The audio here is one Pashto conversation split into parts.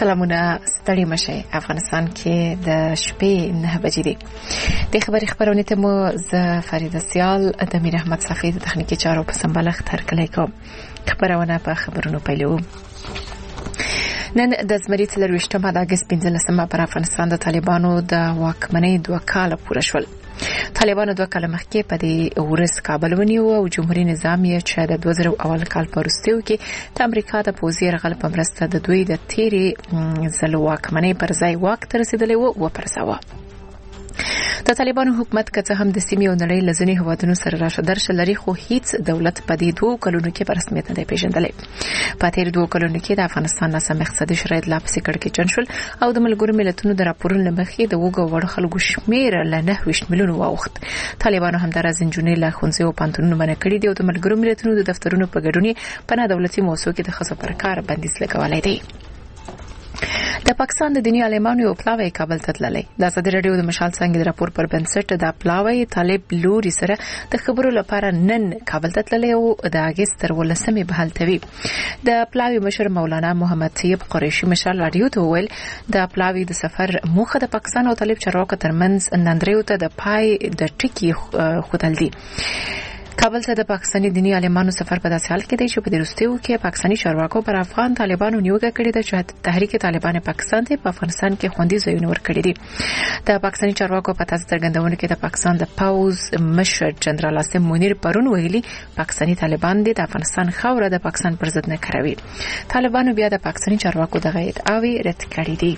سلامونه ستړي مشي افغانستان کې د شپې 9 بجې دي. د خبري خبرونه ته مو ز فرید سیال د امیر احمد صفی د تخنیکی چارو په سمبالښت هرکلی کوم. خبرونه په خبرونو پیلو. نن د زمری 23 د اگست 15 پر افغانستان د طالبانو د واکمنۍ 2 کال پوره شول. طالبانو 2 کال مخکې په دې ورځ کابل ونیو او جمهوریت نظام یې چې د 2000 اول کال په وروستیو کې د امریکا د پوځي یرغل په مرسته د دوی د تیری ځل واکمنۍ پر ځای واک ته رسیدلی و پرځاوه. د طالبانو حکومت که څه هم د سیمې او نړۍ لزنی هوادونو سره راشه درشه لري خو هیڅ دولت په دې 2 کلونو کې په رسمیت نه دی پیژندلی. په تیر 2 کلونو کې د افغانستان ناسم اقتصادي شرایط لا پسې کړکېچن شول او د ملګرو ملتونو د راپورونو مخې د وګړو وړ خلکو شمیر له 9 میلیونو واوښت. طالبانو همدارس انجونې له ښوونځیو او پانتونونو باندې کړي دي او د ملګرو ملتونو د دفترونو په ګډون په نه دولتي موسسو کې د ښځو پر کار بندیز لګولی دی. د پاکستان د دینی عالمانو یو پلاوی کابل ته تللی. د ازادي رادیو د مشال څنګه د راپور پر بنسټ د پلاوی طالب لوري سره د خبرو لپاره نن کابل ته تللی او د اگست تر 18 به هلته وي. د پلاوی مشر مولانا محمد طیب قریشي مشال رادیو ته ویل د پلاوی د سفر موخه د پاکستان او طالب چارواکو ترمنځ نندریو ته د پای د ټکی خودل دي. کابل ته د پاکستاني دینی عالمانو سفر په داسې حال کې دی چې په دروستیو کې پاکستاني چارواکو پر افغان طالبانو نیوکه کړې ده چې تحریک طالبان پاکستان ته په افغانستان کې خوندي ځایونه ورکړي دي. د پاکستاني چارواکو په تاسو څرګندونه کې د پاکستان د پاوز مشر جنرال عاصم منیر پرون ویلي پاکستاني طالبان د افغانستان خاوره د پاکستان پر ضد نه کاروي. طالبانو بیا د پاکستاني چارواکو دغه ادعاوې رد کړې دي.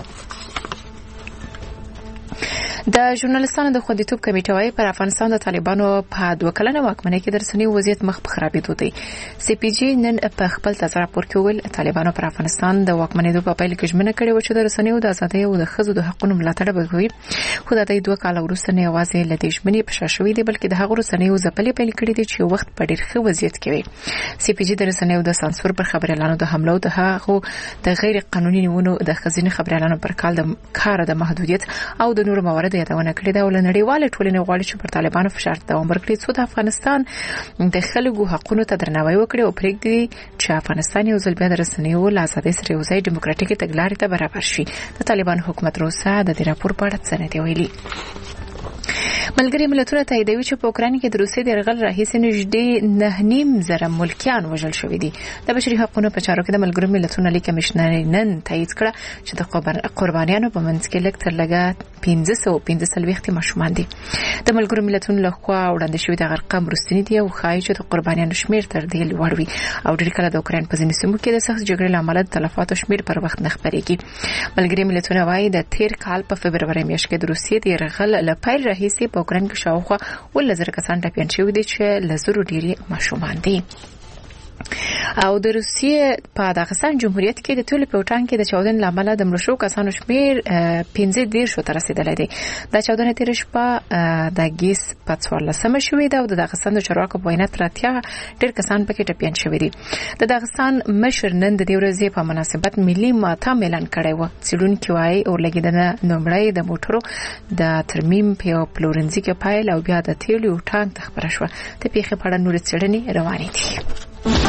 د ژورنالستانو د خوندیتوب کمیټه وايي پر افغانستان د طالبانو په 2 کلنه واکمنۍ کې د رسنیو وضعیت مخ په خرابېدو دی. سی پی جی نن په خپل تازه راپور کې ویل طالبانو پر افغانستان د واکمنۍ په پیل کې ژمنه کړې و چې د رسنیو د ازادۍ او د ښځو د حقوقو ملاتړ به کوي. خو د دې 2 کال وروسته نه یوازې له دې ژمنې په شا شوې دي بلکې د هغو رسنیو ځپلې پیل کړې دي چې وخت په ډېر ښه وضعیت کې وي. سی پی جی د رسنیو د سانسور پر خبريالانو د حملو د هغو د غیر قانوني نیونو د خزینه خبريالانو پر کار د محدودیت او د نورو مواردو یادونه کړې ده. نړیواله ټولنه غواړي چې پر طالبانو فشار دوام ورکړي څو د افغانستان د خلکو حقوقو ته درناوی وکړي او پرېږدي چې افغانستان یو ځل بیا د رسنیو له ازادۍ سره یو ځای ډیموکراتیکي تګلارې ته برابر شي. د طالبان حکومت روسا د دې راپور په اړه څه نه دی ویلي. ملګری ملتونه تاییدوي چې په اوکران کې د روسیې د یرغل راهیسې نږدې 9.5 ملکیان وژل شوي دي. د بشري حقوقو په چارو کې د ملګرو ملتونو لیک کمشنر نن تایید کړ چې د قربانیانو په منځ کې لږ تر لږه 1515 ماشومان دي. د ملګرو ملتونو لخوا وړاندې شوی د ارقام رښتینی دي او ښایي چې د قربانیانو شمیر تر دې لوړ وي او ډېر کله د اوکران په ځینو سیمو کې د سخت جګړې لامل د تلفاتو شمیر پر وخت نه خبرېږي. ملګري ملتونه وايي د تیر کال په فبرवरी میاشت کې د روسیې د یرغل له پیل راهیسې په اوکران کې شاوخوا 1000 کسان ټپیان شوي دي چې له زرو ډېری ماشومان دي. او د روسیې په داغستان جمهوریت کې د ټول پیوټان کې د چاودنې لامل د مړو شو کسانو شمیر 15 ته رسیدلی دی. د چاودنې تیر شپه د ګیس په 14 شوې ده او د داغستان د چارواکو په وینا تر 80 ډېر کسان پکې ټپیان شوي دي. د داغستان مشر نن د دې ورځې په مناسبت ملي ماتم اعلان کړی و. څېړونکي وايي اورلګیدنه لومړی د موټرو د ترمیم په پلورنځي کې پایل او بیا د تیلو یو ټانک ته خبره شوه. د پیښې په اړه نورې څېړنې روانې دي.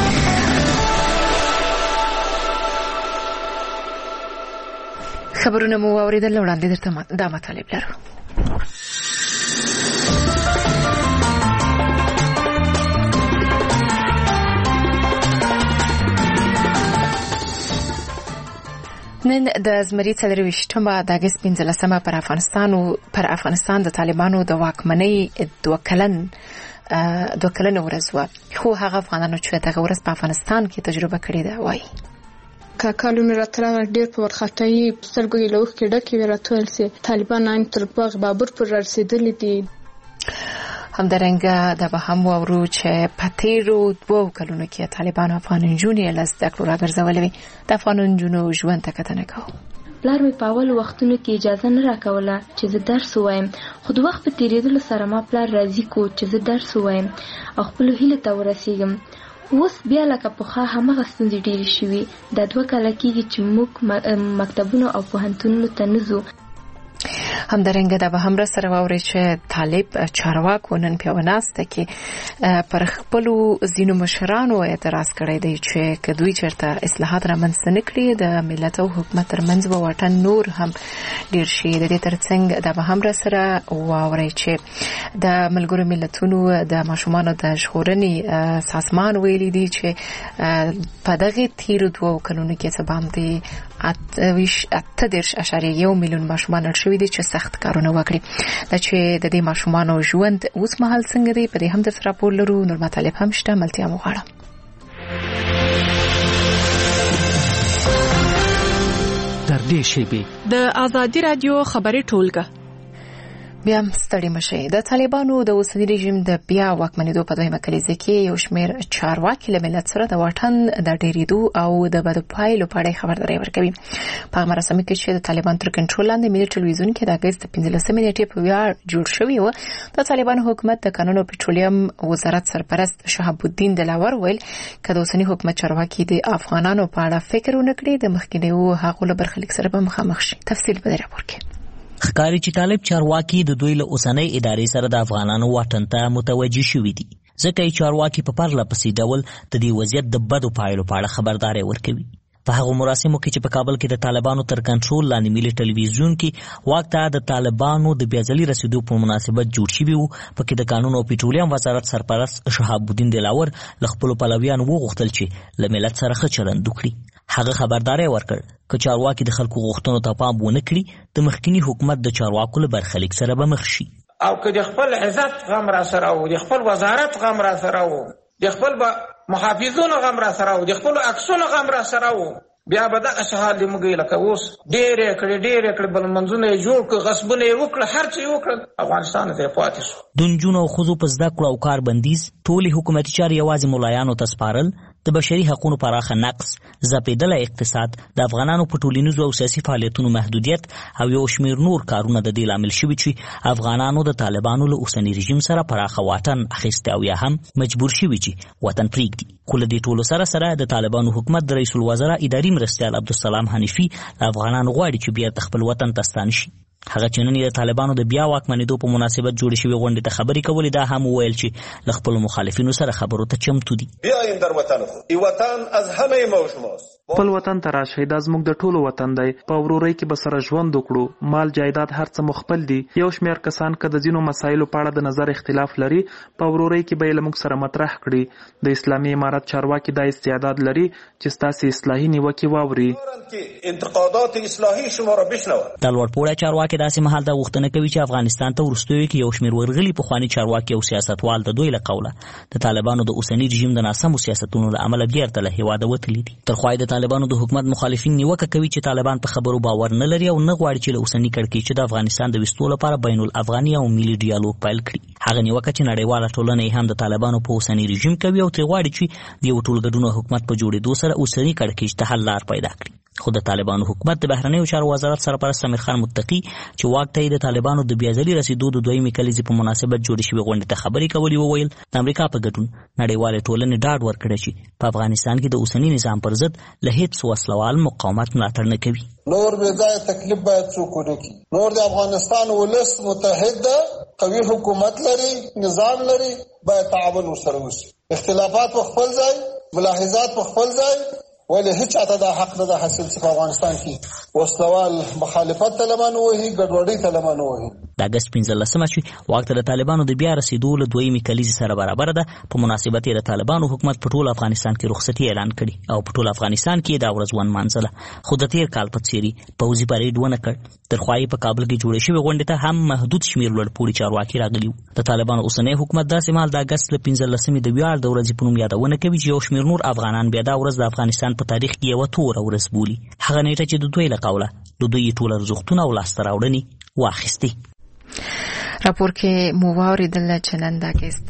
خبرونه مو اوریدل وړاندې درته دا مطالب لرو. نن د زمری 23 د اگست 15 پر افغانستان د طالبانو د واکمنۍ 2 کلنه ورځ و. خو هغه افغانانو چې دغه ورځ په افغانستان کې تجربه کړې ده وایي کاکالونه راتلل ډېر په ورخټای سترګو یې لوخ کې ډکې وراتول سي. طالبان تر باغ بابر پر رسیدلي دي. همدارنګه د به هم ورو چې په تیرو 2 کلونو کې طالبان افغان نجونې له زده کړو راګرځولې. د افغان نجونو ژوند ته کتنه کوو. پلار مې په اول وختونو کې اجازه نه راکوله چې زه درس ووایم، خو د وخت په تیریدلو سره ما پلار راضي کو چې زه درس ووایم او خپلو هیلو ته ورسیږم. اوس بیا لکه پخوا همغه ستونزې ډېرې شوي. دا 2 کاله کېږي چې موږ مکتبونو او پوهنتونونو ته نه ځو. همدارنګه دا به هم سره واوري چې طالب چارواکو نن په وناسته کې پر خپل زینو مشرانو اعتراض کړی دی چې کدوې چرته اصلاحات رامنځته نکړي د ملت او حکومت ترمنځ به واټن نور هم ډیر شي. د دې ترڅنګ دا به هم سره واوري چې د ملګرو ملتونو د ماشومانو د ژغورنې سازمان ویلي دی چې په دغه تیر 2 کلونو کې څه باندې 8.1 میلیون ماشومان شوي دي چې سخت کارونه وکړي. دا چې د دې ماشومانو ژوند اوس مهال څنګه دی په دې هم د راپور لرو. نور مطالب هم شته، ملتیا مو غواړم. در دې شیبې د آزادي رادیو خبري ټولګه بیا ستړي مشي. د طالبانو د اوسنی رژیم د بیا واکمنېدو په دویمه کلیزه کې یو شمېر چارواکي له ملت سره د واټن د ډېرېدو او د بدو پایلو په اړه خبرداری ورکوي. په مراسم کې چې د طالبان تر کنټرول لاندې ملي ټلویزیون کې د اگست 15 نیټې په ویاړ جوړ شوی و، د طالبان حکومت د قانون او پټرولیم وزارت سرپرست شهاب الدین دلاور ویل چې د اوسنی حکومت چارواکي د افغانانو په اړه فکر ونکړي د مخکینیو هغو له برخلیک سره به مخامخ شي. تفصیل په دې راپور کې ښکاري چې طالب چارواکي د دوی له اوسنۍ ادارې سره د افغانانو واټن ته متوجه شوي دي، ځکه یې چارواکي په پرله پسې ډول د دې وضعیت د بدو پایلو په اړه خبرداری ورکوي. په هغو مراسمو کې چې په کابل کې د طالبانو تر کنټرول لاندې ملي ټلویزیون کې واک ته د طالبانو د بیا ځلي رسیدو په مناسبت جوړ شوي وو، پکې د قانون او پټرولیم وزارت سرپرست شهاب الدین دلاور له خپلو پلویانو وغوښتل چې له ملت سره ښه چلند وکړي. هغه خبرداری ورکړ که چارواکي د خلکو غوښتنو ته پام ونه کړي د مخکینی حکومت د چارواکو له برخلیک سره به مخ شي. او که د خپل عزت غم را سره وو، د خپل وزارت غم را سره وو، د خپل محافظونو غم را سره وو، د خپل عکسونو غم را سره وو، بیا به دغه شهال دی موږ لکه اوس ډېرې کړې بل منځونه یې جوړ کړ، غصبونه یې وکړه، هر څه یې وکړل، افغانستان ته پاتې شو. د نجونو او ښځو په زده کړو او کار بندیز، ټولې حکومتي چارې یوازې ملایانو ته سپارل، د بشري حقوقو پراخه نقص، ځپېدلی اقتصاد، د افغانانو په ټولنیزو او سیاسي فعالیتونو محدودیت او یو شمېر نور کارونه د دې لامل شوي چې افغانانو د طالبانو له اوسني رژیم سره پراخه واټن اخیستی او یا هم مجبور شوي چې وطن پرېږدي. خو له دې ټولو سره د طالبانو حکومت د رئیس الوزرا اداري مرستیال عبدالسلام حنیفي افغانان غواړي چې بیرته خپل وطن ته ستانه شي. هغه چې نن د طالبانو د بیا واکمنېدو په مناسبت جوړې شوې غونډې ته خبرې کولې، دا هم وویل چې له خپلو مخالفینو سره خبرو ته چمتو دي. بیایم در وطن خود، این وطن از همه ما و شماست. خپل وطن ته راشئ، دا زموږ د ټولو وطن دی. په ورورۍ کې به سره ژوند وکړو. مال جایداد هر څه مو خپل دي. یو شمېر کسان که د ځینو مسایلو په اړه د نظر اختلاف لري، په ورورۍ کې به یې له موږ سره مطرح کړي. د اسلامي امارت چارواکي دا استعداد لري چې ستاسې اصلاحي نیوکې واوري. انتقادات اصلاحي شما را بشنوند. د لوړپوړی چارواکي داسې مهال دا غوښتنه کوي چې افغانستان ته وروستیو کې یو شمېر ورغلي پخواني چارواکي او سیاستوال د دوی له قوله د طالبانو د اوسني رژیم د ناسمو سیاستونو له امله بیرته له هېواده وتلي دي. تر خوا د طالبانو د حکومت مخالفین نیوکه کوي چې طالبان په خبرو باور نه لري او نه غواړي چې له اوسني کړکېچه د افغانستان د ویستو لپاره بین الافغاني او ملي ډیالوګ پیل کړي. هغه نیوکه چې نړیواله ټولنه یې هم د طالبانو په اوسني رژیم کوي او ترې غواړي چې د یو ټولګډون حکومت په جوړېدو سره اوسني کړکېچ ته حل لار پیدا کړي. خو د طالبانو حکومت د بهرنیو چارو وزارت سرپرست امیر خان متقي چې واک ته یې د طالبانو د بیا ځلي رسیدو د دویمې کلیزې په مناسبت جوړې شوې غونډې ته خبرې کولې، وویل د امریکا په ګډون نړیوالې ټولنې ډاډ ورکړی چې په افغانستان کې د اوسني نظام پر ضد له هېڅ وسلوال مقاومت ملاتړ نه کوي. نور بې ځایه تکلیف باید څوک ونه کړي. نور د افغانستان ولس متحد ده، قوي حکومت لري، نظام لري، باید تعاون ورسره وشي. اختلافات په خپل ځای، ملاحظات په خپل ځای، ولی هیچ چاته دا حق نه ده حاصل چې په افغانستان کې وسلوال مخالفت ته لمن ووهي، ګډوډۍ ته لمن ووهي. د اګست 15 چې واک ته د طالبانو د بیا رسیدو له دویمې کلیزې سره برابره ده، په مناسبت یې د طالبانو حکومت په ټول افغانستان کې رخصتي اعلان کړي او په ټول افغانستان کې دا ورځ ونمانځله. خو د تیر کال په څېرې پوځي پریډ ونه کړ. تر خوا یې په کابل کې جوړې شوې غونډې ته هم محدود شمېر لوړپوړي چارواکي راغلي وو. د طالبانو اوسنی حکومت داسې مهال د اګست له 15 د ویاړ د ورځې په نوم یادونه کوي چې یو شمېر نور افغانان بیا دا ورځ د افغانستان په تاریخ کې یوه توره ورځ بولي. هغه نیټه چې د دوی له قوله د دوی ټول ارزښتونه او لاسته راوړنې واخیستې. راپور کې مو واوریدل چې نن د اګست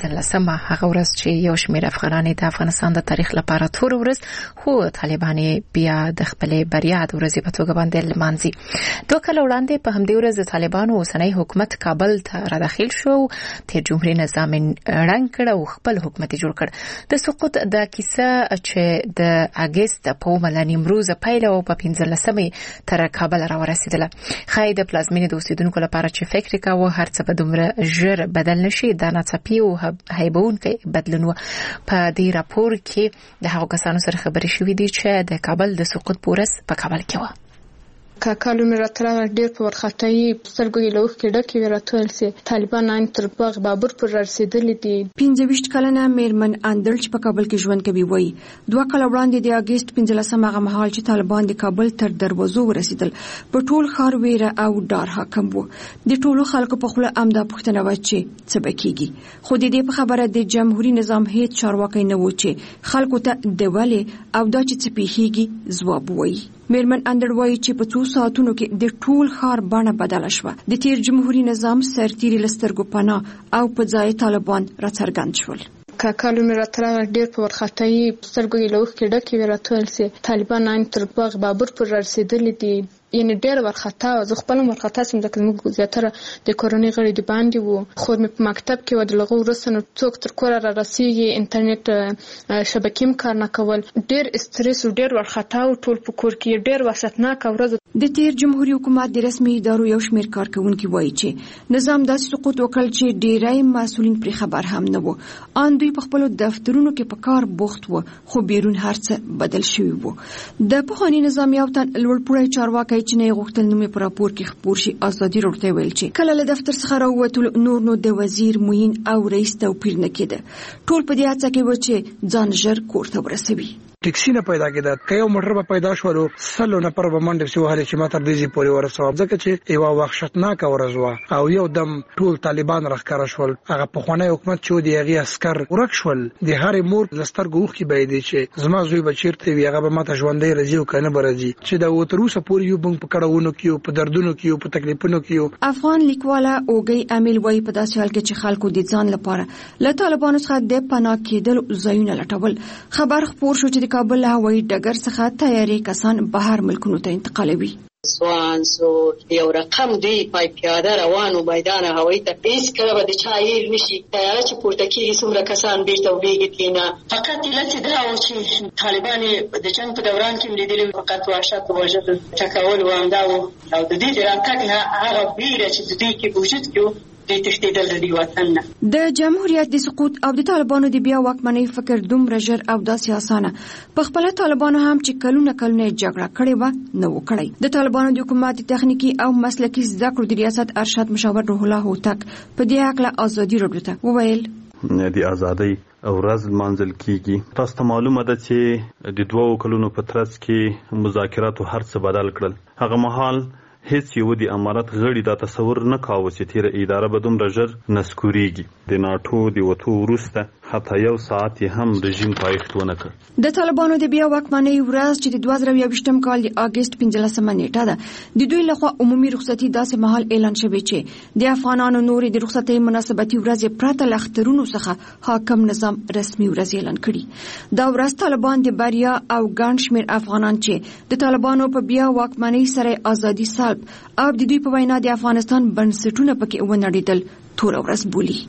15 هغه ورځ چې یو شمېر افغانان د افغانستان د تاریخ لپاره تور ورځ خو طالبان بیا د خپل بریا د ورځې په توګه باندې لمانځي. 2 کال وړاندې په همدې ورځ د طالبانو اوسنی حکومت کابل ته را داخل شو، تیر جمهوریت نظام رنګ کړ او خپل حکومت جوړ کړ. د سقوط د کیسه چې د اګست په ملاني امروز پیل او په 15 تر کابل را ورسېدله. خای د پلازمینې د اوسیدونکو لپاره چې فکر کاوه هر څه به دومره ژر بدل نشي، دا ناڅاپي او هیبونکي بدلون و. په دې راپور کې د هغو کسانو سره خبرې شوې دي چې د کابل د سقوط پورس په کابل کې و. کاکالو مې راتراغ ډیر په ورخټای سترګو یې لوخ کې ډکې وراتول سي طالبان نن تر باغ بابر پر رسیدلې دي. 15 کلنه میرمن اندل چې په کابل کې ژوند کوي وایي 2 کال وړاندې د اګست 15 هغه مهال چې طالبان د کابل تر دروازو ورسیدل په ټول ښار ویره او ډار حاکم وو. د ټولو خلکو په خله امدا پښتنه و چې څه بکیږي، خو د دې په خبره د جمهوریت نظام هیڅ چارواکي نه و چې خلکو ته د ولې او دا چې څه پیښیږي ځواب وایي. میرمن اندر وایي چې په 2 ساعتونو کې د ټول ښار بڼه بدله شوه. د تیر جمهوریت نظام سرتیري لسترګو پناه او په ځای طالبان راڅرګند شول. کاکالو مې راتراغ ډیر په ورخټای سترګو یې لوخ کې ډکې وراتول سي طالبان نن تر باغ بابر پر رسیدلې دي. یعنی ډیر ورخطا او زه خپل ورخطا سم ځکه موږ زیاتره د کورونی غړي دی باندې وو، خو مې په مکتب کې ود لغو ورسنه څوک تر کور را رسیږي، انټرنیټ شبکې کار نه کول، ډیر استرس او ډیر ورخطا او ټول په کور کې ډیر وساتناک ورځ. د تیر جمهوریت حکومت د رسمي ادارو یو شمېر کارکونکي وایي چې نظام داسې سقوط وکړ چې ډیری مسؤلین پر خبر هم نه وو. ان دوی په خپل دفترونو کې په کار بوخت وو، خو بیرون هرڅه بدل شوی وو. د پخوانی نظام یو تن لوړپوړی چارواکي چې نه غوښتل نومې پر راپور کې خبر شي ازادي ورته ویل چې کله له دفتر څخه راووتل نور نو د وزیر موین او رئیس توپیر نه کېده. ټول په دې هڅه کې و چې ځان ژر کور ته ورسوي. ټیکسي نه پیدا کېده، که یو موټر به پیدا شولو سلو نه پر باندې سو هله چې ماته دې پوري ورسو ځکه چې یو وحشتناک ورځ او یو دم ټول طالبان راخکاره شول. هغه په خوانی حکومت چې دی هغه عسكر ورک شول. د هر مور لسترګو وخ کې بيد چې زما زوی بچیرته وی هغه به ماته ژوندې رځي او کنه برځي چې دا وتروسه پوري یو بنګ په کړهونو کې په دردونو کې په تکلیفونو کې. افغان لیکواله اوګي امیل وای په داسې حال کې چې خلکو د ځان لپاره له طالبانو څخه د پناه کېدل ځایونه لټول. خبر خبر شو چې د کابل هوایي ډګر څخه تیاری کسان بهر ملکونو ته انتقالوي. سوان سو یو رقم دی پای پیاده روانو میدان هوایی ته هیڅ کله به د چایر نشي تیاره چې پورته کېږي څومره کسان بیرته وبېږي تینا. فقط علت دا و چې طالبان د جنگ په دوران کې لیدلي فقط وحشت او وژل ټکول و همدا و او د دې راتګ هغه بیره چې د دې کې وجود کې د تشدید د وطن نه. د جمهوریت د سقوط او د طالبانو د بیا واکمنۍ فکر دومره ژر او داسې اسانه په خپل طالبانو هم چې کلونه جګړه کړې و نه وکړي. د طالبانو د حکومت تخنیکی او مسلکی زده کړو د ریاست ارشد مشاور روح الله هوتک په دې اړه ازادي راډیو ته وویل د ازادۍ ورځ منځل کیږي. تاسو ته معلومه ده چې د 2 کلونو په ترڅ کې مذاکرات هر څه بدل کړل. هغه مهال هیڅ یو د امارات غړي دا تصور نه کاوه چې تیر اداره به دومره ژر نسکوريږي. د ناتو د وټو وروسته حتی یو ساعت هم رژیم پایښت ونه کړ. د طالبانو د بیا واکمنۍ ورځ چې د 2021 کال د اګست 15 نیټه ده د دوی لخوا عمومي رخصتي داسې مهال اعلان شوی چې د افغانانو نور د رخصتۍ مناسبتي ورځ پرته لخترونو څخه حاکم نظام رسمي ورځ اعلان کړي. دا ورځ طالبان د بریا او ګڼ شمېر افغانان چې د طالبانو په بیا واکمنۍ سره ازادي سالب او د دوی په وینا د افغانستان بنسټونه پکې ونړېدل تور ورځ بولي.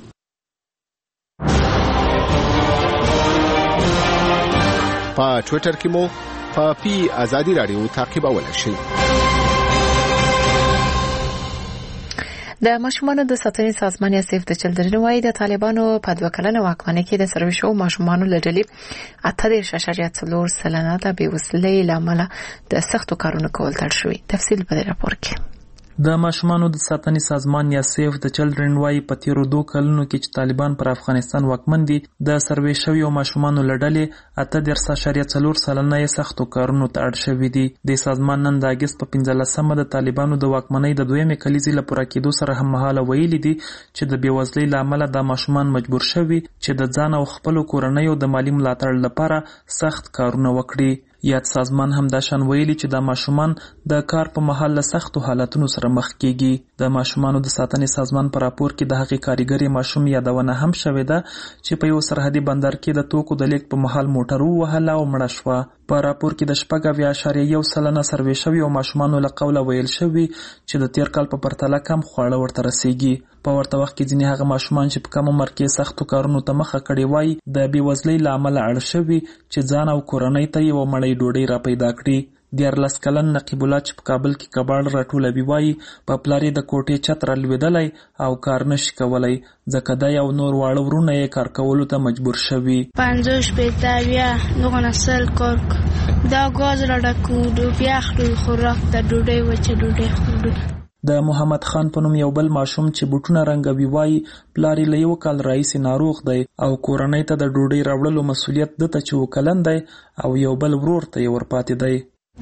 په ټوئیټر کې مو په ازادي رادیو تعقیبولای شئ. د ماشومانو د ساتنې سازمان یا سیف د چلډرن وايي د طالبانو په 2 کلنه واکمنۍ کې د سروي شو ماشومانو لړلې 8.4 سلنه د بیوسلۍ لامل د سختو کارونو کول تړل شوی. تفصیل په راپور کې. د ماشومانو د ساتنې سازمان یا سیف د چلډرن وايي په تیرو 2 کلونو کې چې طالبان پر افغانستان واکمن دي د سروي شوی ماشومانو لړلې 8.4 سلنه یې سختو کارونو ته اړ شوی دي. د سازمان نن د اګست په 15 د طالبانو د واکمنۍ د 2مې کلیزې لپاره کېدو سره هم مهاله ویلي دي چې د بیوزلۍ لامل د ماشومان مجبور شوي چې د ځان او خپل کورنۍ او د مالی ملاتړ لپاره سخت کارونه وکړي. یاد سازمان هم دا شان ویلي چې د ماشومان د کار په مهال له سختو حالتونو سره مخ کیږي. د ماشومانو د ساتنې سازمان په راپور کې د هغې کارګرې ماشوم یادونه هم شوې ده چې په یو سرحدي بندر کې د توکو د لیږد په مهال موټر ووهله او مړه شوه. په راپور کې د 6.1% سروې شوي او ماشومانو له قوله ویل شوي چې د تیر کال په پرتله کم خواړه ورته رسیږي. په ورته وخت کې ځینې هغه ماشومان چې په کم عمر کې سختو کارونو ته مخه کړې وای د بېوزلۍ له امله اړ شوي چې ځان او کورنۍ ته یوه مړۍ ډوډۍ را پیدا کړي. 14 کلن نقیب الله چې په کابل کې کباړ راټولوي وایي په پلار یې د کوټې چت را لوېدلی او کار نشي کولی ځکه دی او نور واړه ورونه یې کار کولو ته مجبور شوي. 50 80 نغونه سل کار دا ګاز را ډکو بیا خورو خوراک د ډوډۍ وچه ډوډۍ خورو. د محمد خان په نوم یو بل ماشوم چې بوټونه رنګوي وایي پلار یې له یو کال راهیسې ناروغ دی او کورنۍ ته د ډوډۍ راوړلو مسؤلیت ده ته چې وکلن دی او یو بل ورور ته یې ورپاتې دی.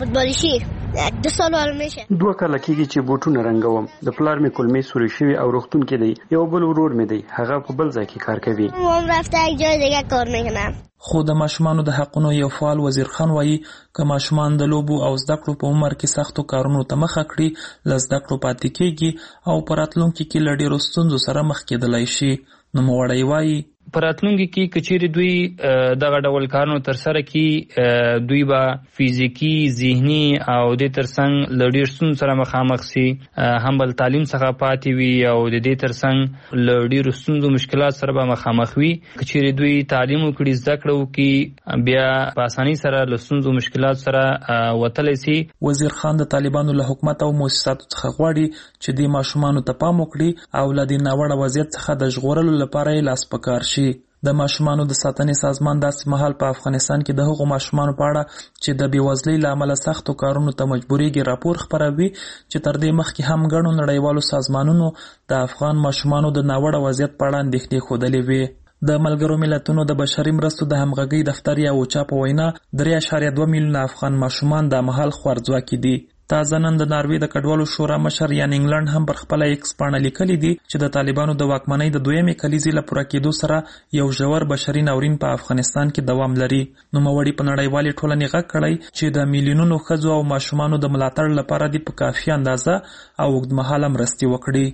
2 کاله کېږي چې بوټونه رنګوم. د پلار مې کلمې سوري شوي او روغتون کې دی. یو بل ورور مې دی هغه په بل ځای کې کار کوي. هم رفته یک جای دیگه کار میکنم. خو د ماشومانو د حقونو یو فعال وزیر خان وایي که ماشومان د لوبو او زده کړو په عمر کې سختو کارونو ته مخه کړي له زده کړو پاتې کېږي او په راتلونکي کې له ډېرو ستونزو سره مخ کېدلی شي. نوموړی وایي په راتلونکي کې کچېرې دوی دغه ډول کارونه ترسره کړي دوی به فزیکي ذهني او د ترڅنګ له ډېر ستونزو سره مخامخ سي هم بل تعلیم څخه پاتې وي او د دې ترڅنګ له ډېرو ستونزو مشکلات سره به مخامخ وي. کچېرې دوی تعلیم وکړي زده کړه وکړي بیا په اسانۍ سره له ستونزو مشکلات سره وتلی سي. وزیر خان د طالبانو له حکومت او مؤسساتو څخه غواړي چې د ماشومانو ته پام وکړي او له دې ناوړه وضعیت څخه د ژغورلو لپاره یې لاس په کار شي. د ماشومانو د ساتنې سازمان داسې مهال په افغانستان کې د هغو ماشومانو په اړه چې د بېوزلۍ له امله سختو کارونو ته مجبورېږي راپور خپروي چې تر دې مخکې هم ګڼو نړیوالو سازمانونو د افغان ماشومانو د ناوړه وضعیت په اړه اندېښنې ښودلې وې. د ملګرو ملتونو د بشري مرستو د همغږۍ دفتر یا اوچا په وینا 3.2 میلیونه افغان ماشومان د مهال خوارځواکي دي. تازه نن د ناروې د کډوالو شورا مشر یان انګلند هم پر خپله ایکس پاڼه لیکلي دي چې د طالبانو د واکمنۍ د 2مې کلیزې له پوره کېدو سره یو ژور بشري ناورین په افغانستان کې دوام لري. نوموړي په نړیوالې ټولنې غږ کړی چې د میلیونونو ښځو او ماشومانو د ملاتړ لپاره دې په کافي اندازه او اوږدمهاله مرستې وکړي.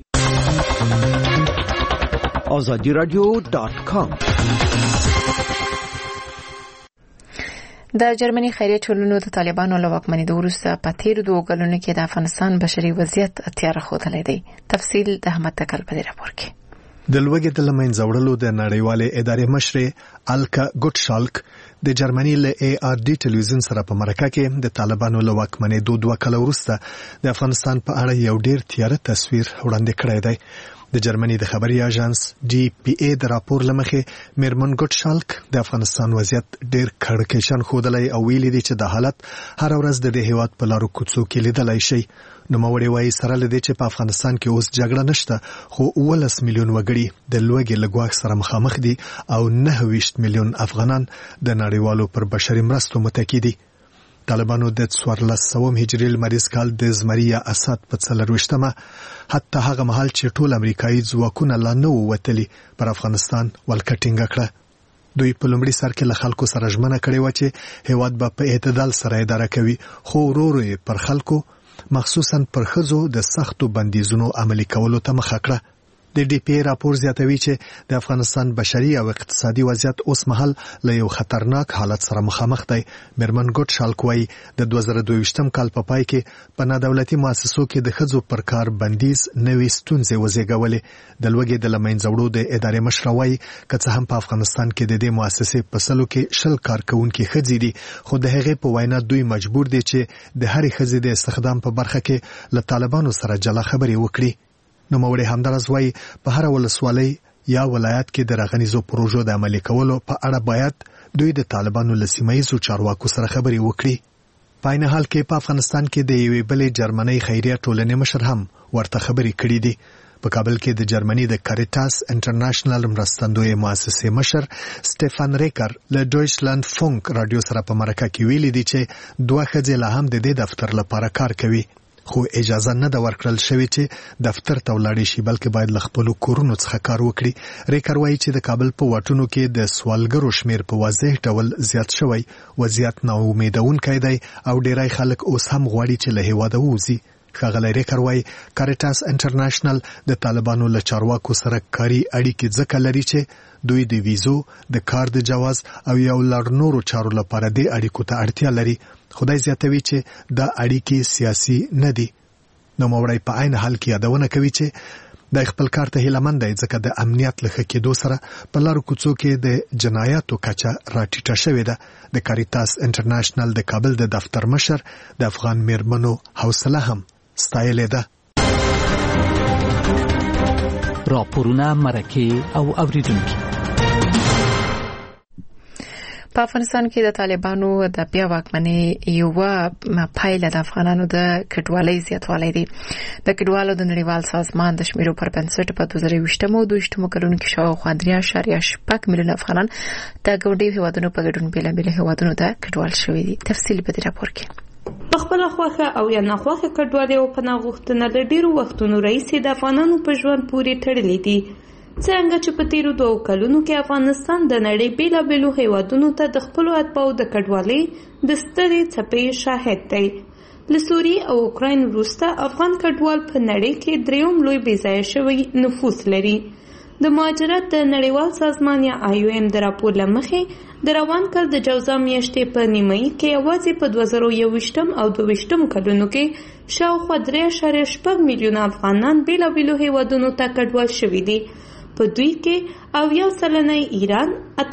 azadiradio.com د جرمني خیریه ټولنو د طالبانو له واکمنۍ وروسته په تیرو 2 کلونو کې د افغانستان بشري وضعیت تیاره ښودلی دی. تفصیل د احمد تکل په دې راپور کې. د لوږې د له منځه وړلو د نړیوالې ادارې مشرې الکا ګوټشالک د جرمني له ARD ټلویزیون سره په مرکه کې د طالبانو له واکمنۍ 2 کال وروسته د افغانستان په اړه یو ډیر تیاره تصویر وړاندې کړی دی. د جرمني د خبري اژانس DPA د راپور لمخې میرمن ګوټشالک د افغانستان وضعیت ډیر کړکېچن ښودلی او ویلي دي چې د حالت هر ورځ د دې هیواد په لارو کوڅو کې لیدلی شي. نوموړی وایي سره له دې چې په افغانستان کې اوس جګړه نشته خو 19 میلیون وګړي د لوږې له ګواښ سره مخامخ دي او 29 میلیون افغانان د نړیوالو پر بشري مرستو متکي دي. طالبانو د 1400 هجري لمریز کال د زمري یا اسد په 24مه حتی هغه مهال چې ټول امریکایي ځواکونه لا نه ووتلي پر افغانستان ولکټینګ کړه. دوی په لومړي سر کې له خلکو سره ژمنه کړې و چې هیواد به په اعتدال سره اداره کوي خو ورو پر خلکو مخصوصا پر ښځو د سختو بندیزونو عملي کولو ته مخه کړه. د DPA راپور زیاتوي چې د افغانستان بشري او اقتصادي وضعیت اوس مهال له یو خطرناک حالت سره مخامخ دی. میرمن ګوټشالک وایي د 2022م کال په پای کې په نادولتي مؤسسو کې د ښځو پر کار بندیز نوې ستونزې وزېږولې. د لوږې د له منځه وړو د ادارې مشره وایي که څه هم په افغانستان کې د دې مؤسسې په سلو کې 10 کارکوونکي ښځې دي خو د هغې په وینا دوی مجبور دي چې د هرې ښځې د استخدام په برخه کې له طالبانو سره جلا خبرې وکړي. نوموړی همدارس وایي په هر ولسوالۍ یا ولایت کې د راغنیزو پروژو د عملي کولو په اړه باید دوی د طالبانو له سیمایي چارواکو سره خبرې وکړي. په عین حال کې په افغانستان کې د یوې بلې جرمنۍ خیریه ټولنې مشر هم ورته خبرې کړې دي. په کابل کې د جرمني د کاریټاس انټرنیشنل مرستندوی مؤسسې مشر سټيفان ریکر له ډویچلند فونک رادیو سره په مرکه کې ویلي دي چې 2 ښځې لا هم د دې دفتر لپاره کار کوي. خو اجازه نه د ورکړل شوی چې دفتر ته ولاړ شي بلکې باید ل خپل کورونو څخه کار وکړي. ریکر وایي چې د کابل په واټونو کې د سوالګرو شمیر په واضح ډول زیات شوی، وضعیت نا امیدونکی دی او ډیری خلک اوس هم غواړي چې له هیواده ووځي. ښاغلی ریکر وایي کاریټاس انټرنیشنل د طالبانو له چارواکو سره کاري اړیکې ځکه لري چې دوی د ویزو، د کار د جواز او یو لړ نورو چارو لپاره د اړیکو ته اړتیا لري. خدای زیاتوي چې دا اړیکې سیاسي نه دي. نوموړی په عین حال کې یادونه کوي چې د خپل کار ته هیلهمند دی ځکه د امنیت له ښه کېدو سره په لارو کوڅو کې د جنایاتو کچه راټیټه شوې ده. د کاریټاس انټرنیشنل د کابل د دفتر مشر د افغان میرمنو حوصله هم ستایلې ده. راپورونه، مرکې او اوریدونکي. په افغانستان کې د طالبانو د بیا واکمنۍ یو پایله د افغانانو د کډوالۍ زیاتوالی دی. د کډوالو د نړیوال سازمان د شمیرو پر بنسټ په 2020 او 2022 کلونو کې شاوخوا 3.8 میلیون افغانان د ګاونډیو هیوادونو په ګډون بیلابیل هیوادونو ته کډوال شوي دي. تفصیل په دې راپور کې. په خپل خوخه او یا نه خوخه کډوالۍ او پناه غوښتنه د ډیرو وختونو راځي د افغانانو په ژوند پورې تړلې دي. څنګه چې په تیرو 2 کلونو کې افغانستان د نړۍ بیلابیلو هیوادونو ته د خپل اتباعو د کډوالۍ د سترې څپې شاهد دی. له سوریې او اوکراین وروسته افغان کډوال په نړۍ کې دریم لوی بېځایه شوی نفوس لري. د مهاجرت د نړیوال سازمان یا IOM د راپور له مخې د روان کال د جوزا میاشتې په نیمایي کې یوازې په 2021 او 2022 کلونو کې شاوخوا 3.8 میلیون افغانان بیلابیلو هیوادونو ته کډوال شوي دي. په دوی کې 90% ایران،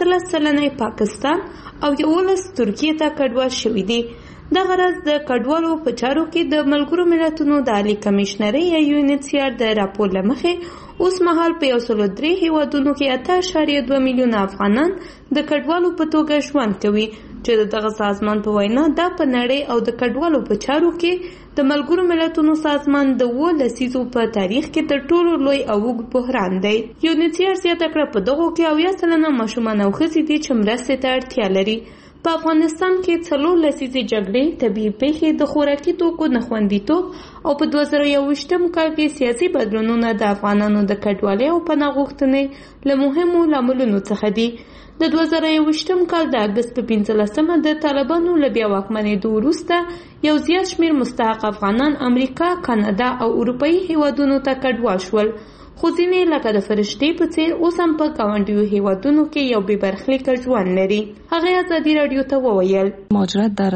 18% پاکستان او 11 ترکیه ته کډوال شوي دي. دغه راز د کډوالو په چارو کې د ملګرو ملتونو د عالی کمشنرۍ یا UNHCR د راپور له مخې اوس مهال په 103 هیوادونو کې 8.2 میلیون افغانان د کډوالو په توګه ژوند کوي چې دغه سازمان په وینا دا په نړۍ او د کډوالو په چارو کې د ملګرو ملتونو سازمان د 10 لسیزو په تاریخ کې تر ټولو لوی او اوږد بحران دی. UNHCR زیاته کړه په دغو کې 80% ماشومان او ښځې دي چې مرستې ته اړتیا لري. په افغانستان کې 4 لسیزې جګړې، طبیعي پیښې، د خوراکي توکو ناخوندیتوب او په 2021 کال کې سیاسي بدلونونه د افغانانو د کډوالۍ او پناه غوښتنې له مهمو لاملونو څخه دي. د 2021 کال د اګست په 15 د طالبانو له بیا واکمنېدو وروسته یو زیات شمېر مستحق افغانان امریکا، کاناډا او اروپایي هیوادونو ته کډوال شول. خو ځینې لکه د فرشتې په څیر اوس هم په ګاونډیو هیوادونو کې یو بې برخلیکه ژوند لري. هغه ازادي رادیو ته وویل مهاجرت در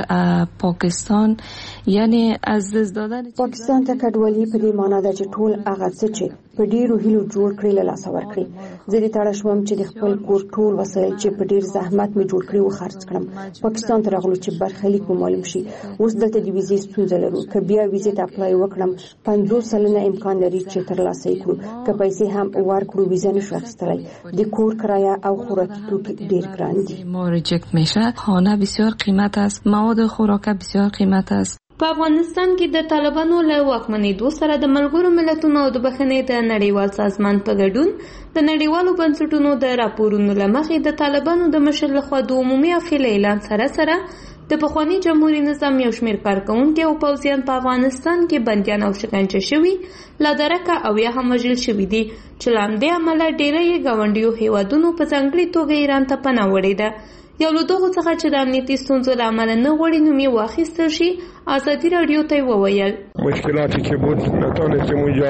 پاکستان یعنی از دست دادن پاکستان ته کډوالي په دې معنی ده چې ټول هغه څه چې په ډیرو هیلو جوړ کړی له لاسه ورکړي. زه دې تړه شوم چې د خپل کور ټول وسایل چې په ډیر زحمت مې جوړ کړی و خرڅ کړم. پاکستان ته راغلو چې برخلیک مو معلوم شي. اوس دلته د ویزې ستونزه لرو. که بیا ویزې ته اپلای وکړم 50% امکان لري چې ترلاسه یې کړو. که پیسې هم ورکړو ویزه نشو اخیستلی. د کور کرایه او خوراکي توکي ډیر ګران دي. ما ریجکت میشه. خانه بسیار قیمت است. مواد خوراک بسیار قیمت است. په افغانستان کې د طالبانو له واکمنېدو سره د ملګرو ملتونو او د بخښنې د نړیوال سازمان په ګډون د نړیوالو بنسټونو د راپورونو له مخې د طالبانو د مشر لخوا د عمومي عفوې اعلان سره د پخواني جمهوریت نظام یو شمېر کارکوونکي او پوځیان په افغانستان کې بندیان او شکنجه شوي، لا درکه او یا هم وژل شوي دي چې له همدې امله ډېری یې ګاونډیو هیوادونو په ځانګړې توګه ایران ته پناه وړې ده. یو له دغو څخه چې د امنیتي ستونزو له امله نه غواړي نوم یې واخیستل شي، ازادي راډیو ته وویل مشکلاتی که بود نتونستیم اونجا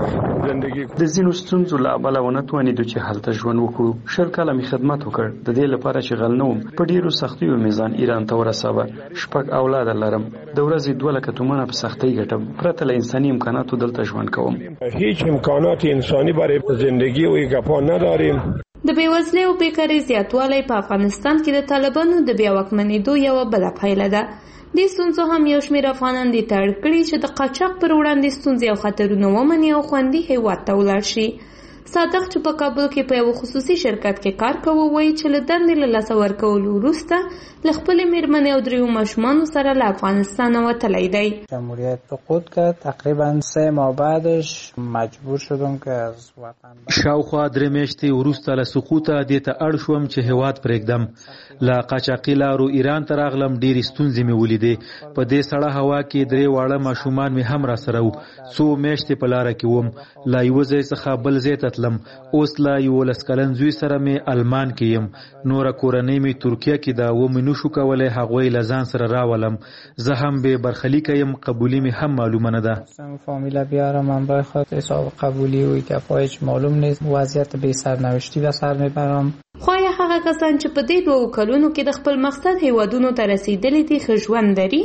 زندگی د ځینو ستونزو له امله ونه توانېدو چې هلته ژوند وکړو. 20 کاله مې خدمت وکړ. د دې لپاره چې غل نه وم په ډیرو سختیو مې ځان ایران ته ورساوه. 6 اولاد لرم. د ورځې 2 لکه تومنه په سختۍ ګټم. پرته له انساني امکاناتو دلته ژوند کوم. هیچ امکانات انسانی برای زندگی و اکاپا نداریم. د بیوزلۍ او بیکارۍ زیاتوالی په افغانستان کې د طالبانو د بیا واکمنېدو یوه بله پایله ده. دې ستونزو هم یو شمېر افغانان دې ته اړ کړي چې د قاچاق پر وړاندې ستونزې او خطرونه ومني او خوندي هیواد ته ولاړ شي. صادق چې په کابل کې په یو خصوصي شرکت کې کار کوي وایي چې له دندې له لاسه ورکولو وروسته له خپلې مېرمنې او 3 ماشومانو سره له افغانستان وتلی دی. جمهوریت سقوط کرد. تقریبا 3 ماه بعدش مجبور شدم که از وطن شاوخوا 3 میاشتې وروسته له سقوطه دې ته اړ شوم چې هیواد پرېږدم. له قاچاقي لارو ایران ته راغلم. ډېرې ستونزې مې ولیدې. په دې سړه هوا کې 3 واړه ماشومان مې هم راسره وو. 2 میاشتې په لاره کې وم. له یوه ځای څخه بل ځای ته تلم. اوس له 11 کلن زوی سره مې المان کې یم. نوره کورنۍ مې ترکیه کې ده. ومې نشو کولی هغوی له ځان سره راولم. زه هم بې برخلیکه یم. قبولي مې هم معلومه نه ده. فامیلا بیارم من بخواد حساب قبولی و ایتفاع هیچ معلوم نیست. وضعیت بې سرنوشتی به سر میبرم. خو هغه کسان چې په دې 2 کلونو کې د خپل مقصد هیوادونو ته رسیدلي دي ښه ژوند لري.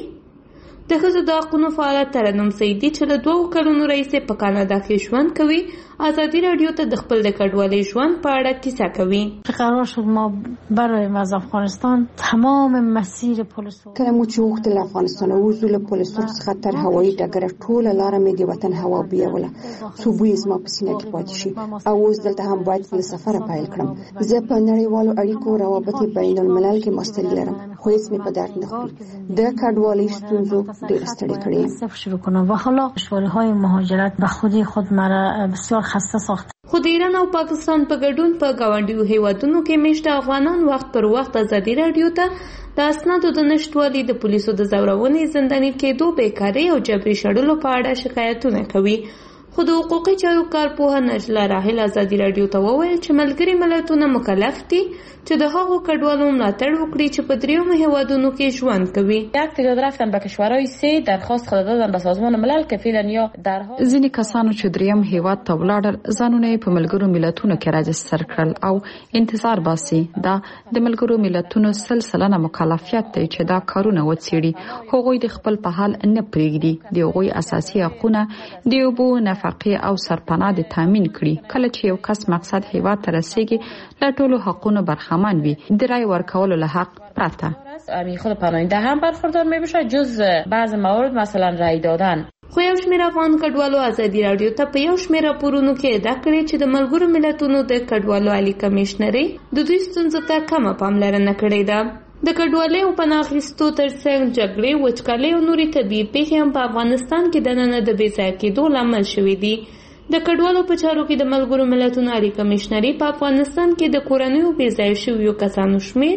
د ښځو د حقونو فعال ترنم سیدي چې له 2 کلونو راهیسې په کانادا کې ژوند کوي ازادي رادیو ته د خپل د کډوالۍ ژوند په اړه کیسه کوي. قرار شد ما برایم از افغانستان تمام مسیر پل سرخ کله مو چې وغوښتل افغانستان ووځو له پل سرخ څخه تر هوایي ډګره ټوله لاره مې د وطن هوا بیوله څو بوی زما په سینه کې پاتې شي او اوس دلته هم باید له سفره پیل کړم. زه په نړیوالو اړیکو روابط بین الملل کې ماستري لرم خو هیڅ مې په درد نه خوري. د کډوالۍ ستونزو ډېر ستړی کړی شروع کنم و حالا دشواری‌های مهاجرت به خودی خود مرا بسیار خسته ساخت. خو د ایران او پاکستان په ګډون په ګاونډیو هیوادونو کې میشته افغانان وخت پر وخت ازادي رادیو ته د اسنادو د نشټوالي د پولیسو د زورونې زنداني کېدو بیکاري او جبري شړلو په اړه شکایتونه کوي. خو د حقوقي چارو کارپوهه نجله راحل ازادي رادیو ته وویل چې ملګري ملتونه مکلف دي چې د هغو کډوالو ملاتړ وکړي چې په 3 هیوادونو کې ژوند کوي. یک تعداد رفتن به کشورهای 3 درخواست دادن به سازمان ملل که فعلا یا در حال ځینې کسانو چې 3 هیواد ته ولاړل ځانونه په ملګرو ملتونو کې راجستر کړل او انتظار باسي. دا د ملګرو ملتونو سلسله مکلفیت دی چې دا کارونه وڅېړي. هغوی د خپل په حال نه پرېږدي. د هغوی اساسي حقوقونه د اوبو نفقې او سرپناه د تامین کړي. کله چې یو کس مقصد هیواد ته رسیږي له ټولو حقوقو برخمن وي د رای ورکولو له حق پرته. خود پناهنده هم برخوردار میشه جز بعض موارد مثلا رای دادن. خو یو شمېر افغان کډوالو ازادي رادیو ته په یو شمېر راپورونو کې ادعا کړې چې د ملګرو ملتونو د کډوالو عالی کمشنري د دوی ستونزو ته کمه پاملرنه کړې ده. د کډوالۍ او پناه اخیستو ترڅنګ جګړې وچکالۍ او نورې طبیعي پیښې هم په افغانستان کې دننه د بې ځایه کېدو لامل شوي دي. د کډوالو په چارو کې د ملګرو ملتونو عالی کمشنري په افغانستان کې د کورنیو بې ځایه شویو کسانو شمېر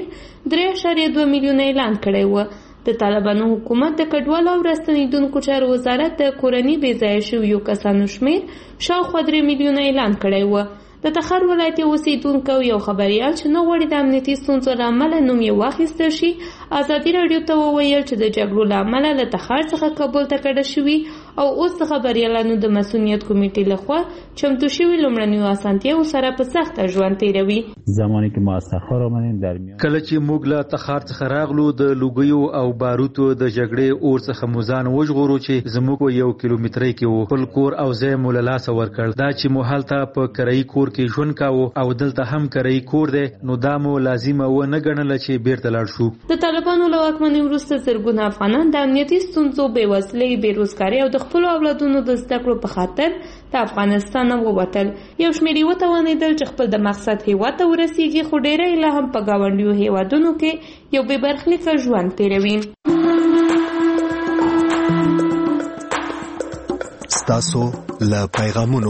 3.2 میلیونه اعلان کړی و. د طالبانو حکومت د کډوالو او راستنیدونکو چارو وزارت د کورني بې ځایه شویو کسانو شمېر شاوخوا 3 میلیونه اعلان کړی و. د تخار ولایت اوسیدونکو یو خبريال چې نو غوړي د امنیتي ستونزو له امله نوم یې واخیستل شي ازادي رادیو ته وویل چې د جګړو له امله له تخار څخه کابل ته کډه شوي او اوس د خبريالانو د مسؤلیت کمیټې لخوا چمتو شوي لومړنیو اسانتیاو سره په سخته ژوند تیروي. زمانی که ما از تخار آمدیم در میان کله چې موږ له تخار څخه راغلو د لوګیو او باروتو د جګړې اور څخه موزان وژغورو چې زموږ 1 کیلومترۍ کې وو. خپل کور او ځای مو له لاسه ورکړ. دا چې مو هلته په کرایي کور کې ژوند کاوه او دلته هم کرایي کور دی نو دا مو لازمه و نه ګڼله چې بیرته لاړ شو. د طالبانو له واکمنۍ وروسته زرګونه افغانان د امنیتي ستونزو بېوزلۍ بېروزګارۍ او د خپلو اولادونو د زده کړو په خاطر د افغانستان ووتل. یو شمېر یې وتوانېدل چې خپل د مقصد هیواد ته ورسیږي خو ډېری لا هم په ګاونډیو هیوادونو کې یو بې برخلیکه ژوند تیروي. ستاسو له پیغامونو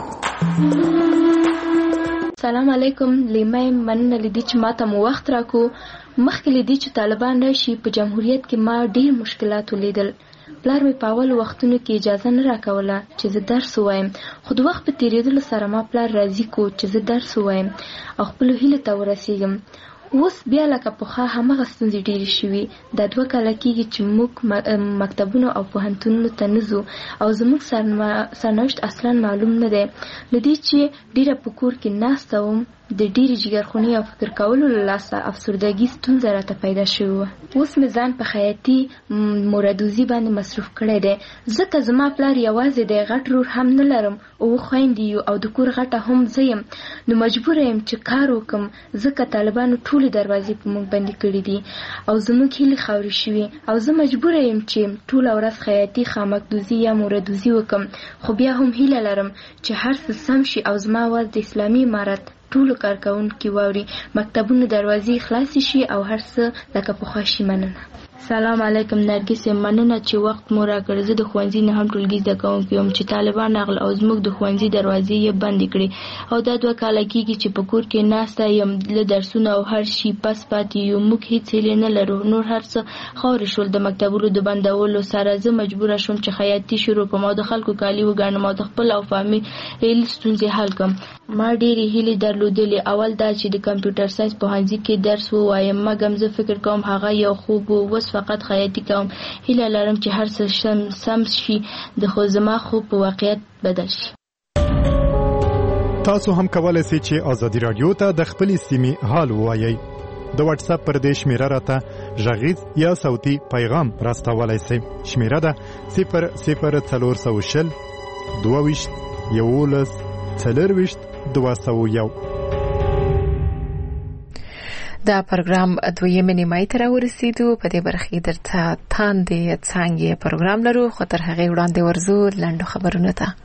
سلام علیکم. لیمه مننه لیدي چې ماته مو وخت راکو. مخکې لیدي چې طالبان راشي په جمهوریت کې ما ډېر مشکلات ولیدل. پلار مې په اول وختونو کې اجازه نه راکوله چې زه درس ووایم خو د وخت په تېرېدلو سره ما پلار راضي کو چې زه درس ووایم او خپلو هیلو ته ورسیږم. اوس بیا لکه پخوا همغه ستونزې ډېرې شوي. دا 2 کاله کېږي چې موږ مکتبونو او پوهنتونونو ته نه ځو او زموږ سرنوشت اصلا معلوم نه دی. له دې چې ډېره په کور کې ناسته وم د ډېرې جګرخوني او فکر کولو له لاسه افسردګي ستونزه راته پیدا شوې وه. اوس مې ځان په خیاطي موردوزي باندې مصروف کړی دی، ځکه زما پلار یوازې دی، غټ رور هم نه لرم، اوه خویندې یو او د کور غټه هم زه یم، نو مجبوره یم چې کار وکم، ځکه طالبانو ټولې دروازې په موږ بندې کړي دي او زموږ هیلې خاورې شوي، او زه مجبوره یم چې ټوله ورځ خیاطي خامکدوزي یا موردوزي وکم، خو بیا هم هیله لرم چې هر څه سم شي او زما اواز د اسلامي امارت ټولو کارکوونکي واوري، مکتبونو دروازې خلاصې شي او هر څه لکه پخوا شي. مننه. سلام علیکم نرګس، مننه چې وخت مو راکړ. زه د ښوونځي نه هم ټولګي زده کوونکی یم چې طالبان راغله او زموږ د ښوونځي دروازې یې بندې کړې او دا 2 کاله کېږي چې په کور کې ناسته یم، له درسونو او هر شي پس پاتې یو. موږ هېڅ هیلې نه لرو، نور هر څه خاورې شول. د مکتبونو د بندولو سره زه مجبوره شوم چې خیاطي شروع کړم او د خلکو کالي وګڼم او د خپل او فامیل ستونزې حل کړم. ما ډېرې هیلې درلودلې، اول دا چې د کمپیوټر ساینس پوهنځي کې درس ووایم، مګر زه فکر کوم هغه یو خوب و، اوس فقط خیاطي کوم. هیله لرم چې هر څه سم شي، د خو زما خوب په واقعیت بدل شي. تاسو هم کولای شئ چې آزادي رادیو ته د خپلې سیمې حال ووایئ. د واتس اپ پر دې شمیره راته غږیز یا صوتي پیغام راستولای شئ. شمیره ده 00420 22 11 40 201. دا پروګرام دویمه نیمایي ته راورسېدو. په دې برخه کې درته تاندې څانګې پروګرام لرو، خو تر هغې وړاندې ورځو لنډو خبرونو ته.